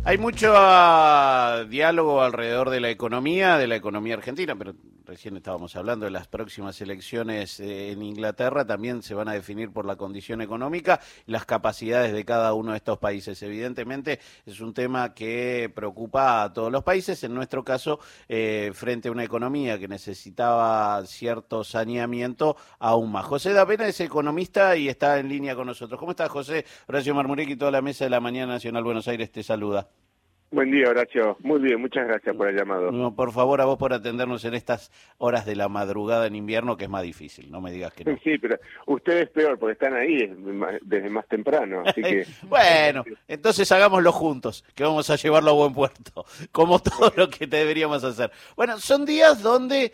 Hay mucho diálogo alrededor de la economía argentina, pero recién estábamos hablando de las próximas elecciones en Inglaterra, también se van a definir por la condición económica y las capacidades de cada uno de estos países. Evidentemente es un tema que preocupa a todos los países, en nuestro caso, frente a una economía que necesitaba cierto saneamiento, aún más. José Dapena es economista y está en línea con nosotros. ¿Cómo estás, José? Horacio Marmurek y toda la mesa de la Mañana Nacional Buenos Aires te saluda. Buen día, Horacio. Muy bien, muchas gracias por el llamado. No, por favor, a vos por atendernos en estas horas de la madrugada en invierno, que es más difícil, no me digas que no. Sí, pero usted es peor porque están ahí desde más temprano, así que... Bueno, entonces hagámoslo juntos, que vamos a llevarlo a buen puerto, como todo lo que deberíamos hacer. Bueno, son días donde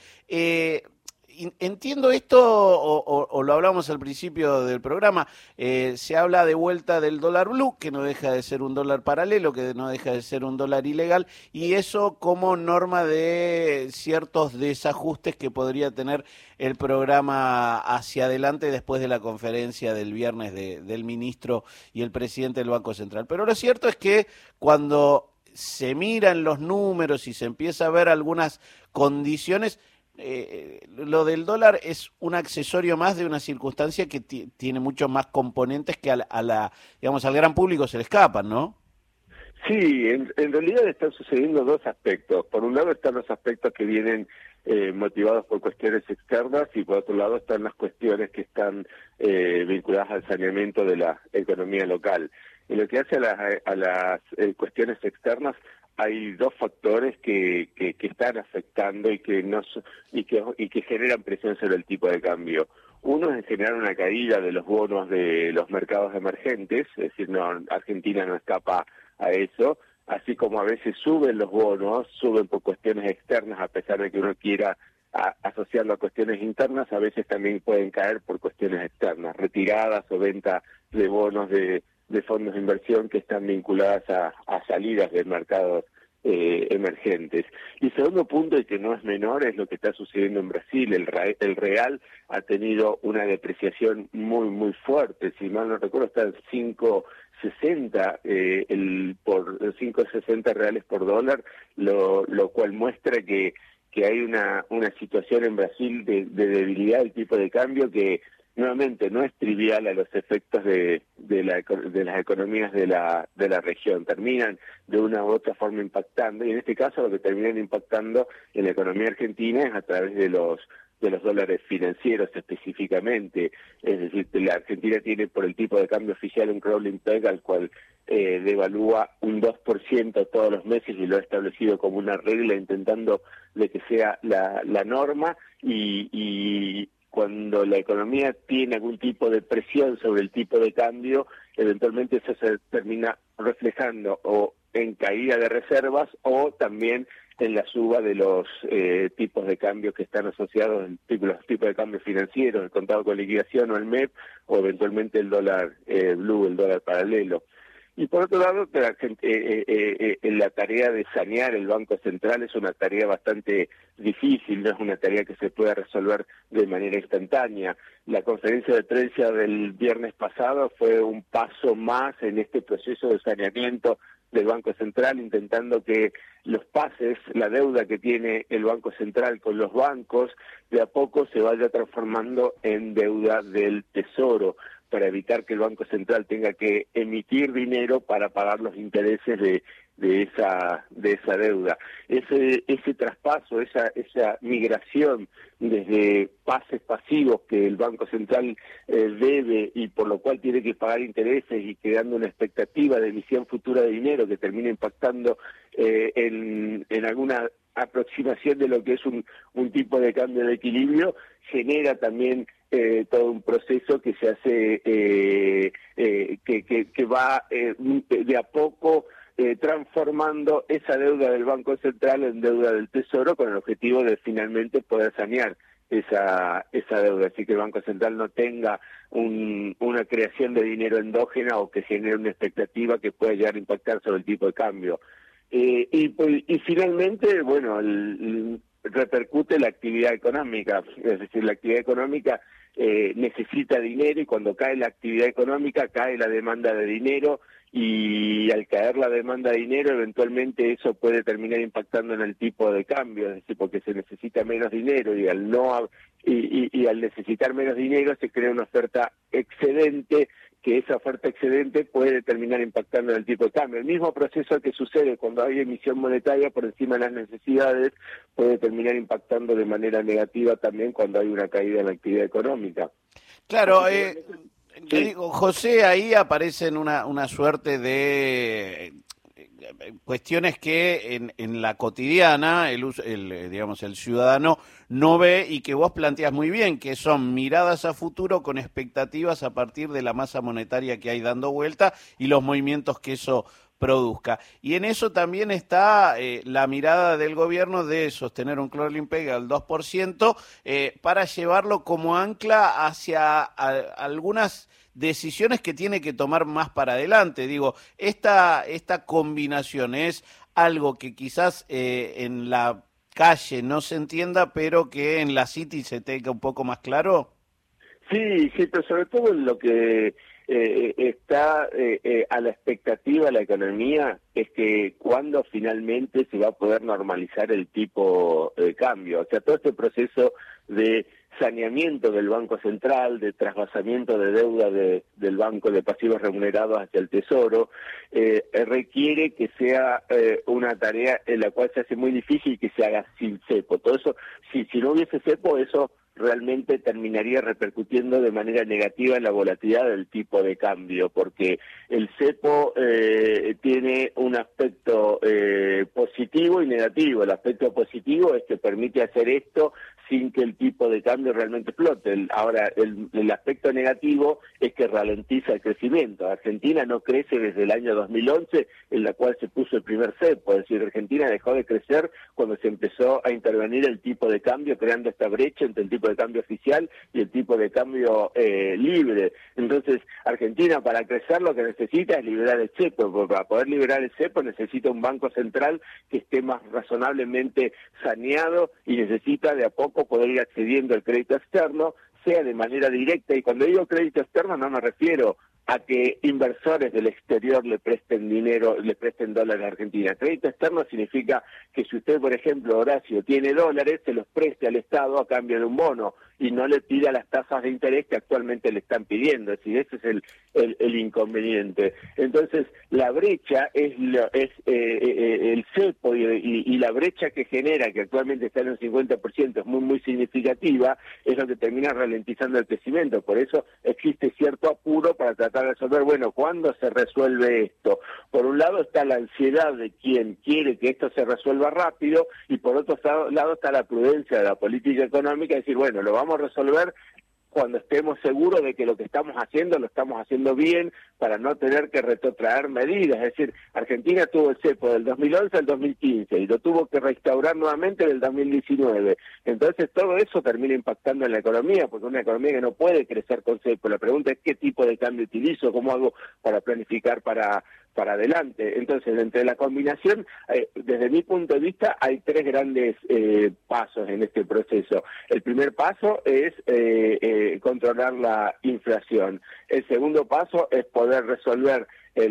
entiendo esto, o lo hablamos al principio del programa, se habla de vuelta del dólar blue, que no deja de ser un dólar paralelo, que no deja de ser un dólar ilegal, y eso como norma de ciertos desajustes que podría tener el programa hacia adelante después de la conferencia del viernes del ministro y el presidente del Banco Central. Pero lo cierto es que cuando se miran los números y se empieza a ver algunas condiciones, lo del dólar es un accesorio más de una circunstancia que tiene muchos más componentes que digamos, al gran público se le escapan, ¿no? Sí, en realidad están sucediendo dos aspectos. Por un lado están los aspectos que vienen motivados por cuestiones externas y por otro lado están las cuestiones que están vinculadas al saneamiento de la economía local. En lo que hace a las cuestiones externas, hay dos factores que están afectando y que generan presión sobre el tipo de cambio. Uno es generar una caída de los bonos de los mercados emergentes, es decir, no, Argentina no escapa a eso, así como a veces suben los bonos, suben por cuestiones externas, a pesar de que uno quiera asociarlo a cuestiones internas, a veces también pueden caer por cuestiones externas, retiradas o venta de bonos de fondos de inversión que están vinculadas a salidas de mercados emergentes. Y el segundo punto, y que no es menor, es lo que está sucediendo en Brasil. El real ha tenido una depreciación muy fuerte. Si mal no recuerdo, está en 5.60 por 5.60 reales por dólar, lo cual muestra que hay una situación en Brasil de debilidad del tipo de cambio que nuevamente no es trivial a los efectos de las economías de la región. Terminan de una u otra forma impactando, y en este caso lo que terminan impactando en la economía argentina es a través de los dólares financieros específicamente. Es decir, la Argentina tiene por el tipo de cambio oficial un crawling peg al cual devalúa un 2% todos los meses y lo ha establecido como una regla intentando de que sea la norma, y cuando la economía tiene algún tipo de presión sobre el tipo de cambio, eventualmente eso se termina reflejando o en caída de reservas o también en la suba de los tipos de cambio que están asociados, los tipos de cambio financieros, el contado con liquidación o el MEP, o eventualmente el dólar blue, el dólar paralelo. Y por otro lado, la tarea de sanear el Banco Central es una tarea bastante difícil, no es una tarea que se pueda resolver de manera instantánea. La conferencia de prensa del viernes pasado fue un paso más en este proceso de saneamiento del Banco Central, intentando que los pases, la deuda que tiene el Banco Central con los bancos, de a poco se vaya transformando en deuda del Tesoro, para evitar que el Banco Central tenga que emitir dinero para pagar los intereses de esa deuda. Ese traspaso, esa migración desde pases pasivos que el Banco Central debe y por lo cual tiene que pagar intereses y creando una expectativa de emisión futura de dinero que termina impactando en alguna aproximación de lo que es un tipo de cambio de equilibrio, genera también todo un proceso que se hace, que va de a poco transformando esa deuda del Banco Central en deuda del Tesoro, con el objetivo de finalmente poder sanear esa deuda, así que el Banco Central no tenga una creación de dinero endógena o que genere una expectativa que pueda llegar a impactar sobre el tipo de cambio. Y finalmente, bueno, repercute la actividad económica, es decir, la actividad económica necesita dinero, y cuando cae la actividad económica cae la demanda de dinero, y al caer la demanda de dinero eventualmente eso puede terminar impactando en el tipo de cambio, es decir, porque se necesita menos dinero, y al al necesitar menos dinero se crea una oferta excedente, que esa oferta excedente puede terminar impactando en el tipo de cambio. El mismo proceso que sucede cuando hay emisión monetaria por encima de las necesidades puede terminar impactando de manera negativa también cuando hay una caída en la actividad económica. Claro, yo Sí. digo, José, ahí aparecen una suerte de cuestiones que en la cotidiana digamos, el ciudadano no ve y que vos planteás muy bien, que son miradas a futuro con expectativas a partir de la masa monetaria que hay dando vuelta y los movimientos que eso produzca. Y en eso también está la mirada del gobierno de sostener un crawling peg al 2% para llevarlo como ancla hacia algunas decisiones que tiene que tomar más para adelante. Digo, esta combinación es algo que quizás en la calle no se entienda, pero que en la City se tenga un poco más claro. Sí, sí, pero sobre todo lo que está a la expectativa de la economía es que cuando finalmente se va a poder normalizar el tipo de cambio. O sea, todo este proceso de saneamiento del Banco Central, de trasvasamiento de deuda del Banco de Pasivos Remunerados hacia el Tesoro, requiere que sea una tarea en la cual se hace muy difícil que se haga sin cepo. Todo eso, si no hubiese cepo, eso realmente terminaría repercutiendo de manera negativa en la volatilidad del tipo de cambio, porque el cepo tiene un aspecto positivo y negativo. El aspecto positivo es que permite hacer esto sin que el tipo de cambio realmente explote. Ahora, el aspecto negativo es que ralentiza el crecimiento. Argentina no crece desde el año 2011, en la cual se puso el primer cepo, es decir, Argentina dejó de crecer cuando se empezó a intervenir el tipo de cambio, creando esta brecha entre el tipo de cambio oficial y el tipo de cambio libre. Entonces, Argentina para crecer lo que necesita es liberar el cepo, porque para poder liberar el cepo necesita un banco central que esté más razonablemente saneado y necesita de a poco poder ir accediendo al crédito externo, sea de manera directa, y cuando digo crédito externo no me refiero a que inversores del exterior le presten dinero, le presten dólares a Argentina. Crédito externo significa que si usted, por ejemplo, Horacio, tiene dólares, se los preste al Estado a cambio de un bono y no le pida las tasas de interés que actualmente le están pidiendo. Es decir, ese es el inconveniente. Entonces, la brecha es el cepo y la brecha que genera, que actualmente está en un 50%, es muy, muy significativa, es lo que termina ralentizando el crecimiento. Por eso existe cierto apuro para tratar de resolver, bueno, ¿cuándo se resuelve esto? Por un lado está la ansiedad de quien quiere que esto se resuelva rápido, y por otro lado está la prudencia de la política económica, decir, bueno, lo vamos a resolver cuando estemos seguros de que lo que estamos haciendo lo estamos haciendo bien, para no tener que retrotraer medidas. Es decir, Argentina tuvo el cepo del 2011 al 2015 y lo tuvo que restaurar nuevamente en el 2019. Entonces todo eso termina impactando en la economía, porque una economía que no puede crecer con cepo. La pregunta es qué tipo de cambio utilizo, cómo hago para planificar para adelante. Entonces, entre la combinación, desde mi punto de vista, hay tres grandes pasos en este proceso. El primer paso es controlar la inflación. El segundo paso es poder resolver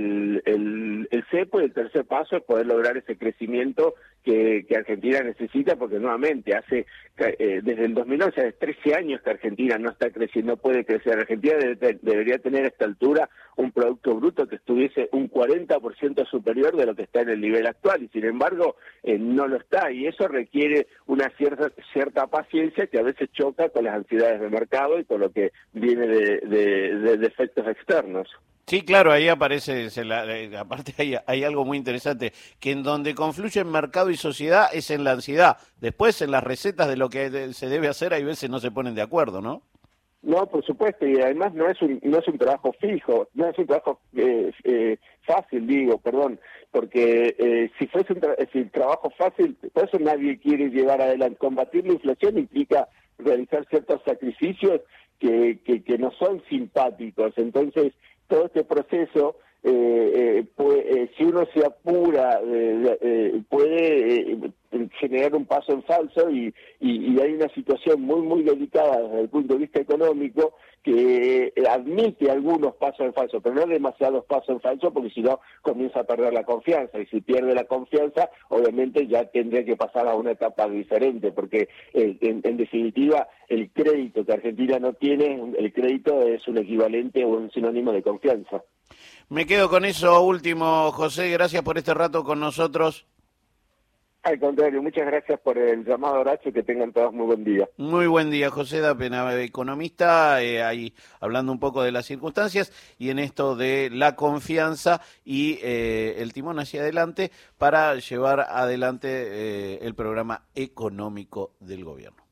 el cepo, y el tercer paso es poder lograr ese crecimiento que Argentina necesita, porque nuevamente desde el 2011, hace 13 años que Argentina no está creciendo, no puede crecer. Argentina debería tener a esta altura un Producto Bruto que estuviese un 40% superior de lo que está en el nivel actual, y sin embargo no lo está, y eso requiere una cierta paciencia que a veces choca con las ansiedades del mercado y con lo que viene de efectos externos. Sí, claro, ahí aparece, aparte hay algo muy interesante, que en donde confluyen mercado y sociedad es en la ansiedad. Después en las recetas de lo que se debe hacer hay veces no se ponen de acuerdo, ¿no? No, por supuesto, y además no es un trabajo fijo, no es un trabajo fácil, perdón, porque si fuese un trabajo fácil, por eso nadie quiere llevar adelante. Combatir la inflación implica realizar ciertos sacrificios que no son simpáticos. Entonces, todo este proceso, si uno se apura, puede generar dar un paso en falso y hay una situación muy, muy delicada desde el punto de vista económico que admite algunos pasos en falso, pero no demasiados pasos en falso, porque si no comienza a perder la confianza, y si pierde la confianza, obviamente ya tendría que pasar a una etapa diferente, porque en definitiva el crédito que Argentina no tiene, el crédito es un equivalente o un sinónimo de confianza. Me quedo con eso último, José, gracias por este rato con nosotros. Al contrario, muchas gracias por el llamado, Horacio, que tengan todos muy buen día. Muy buen día, José Dapena, economista, ahí hablando un poco de las circunstancias y en esto de la confianza y el timón hacia adelante para llevar adelante el programa económico del gobierno.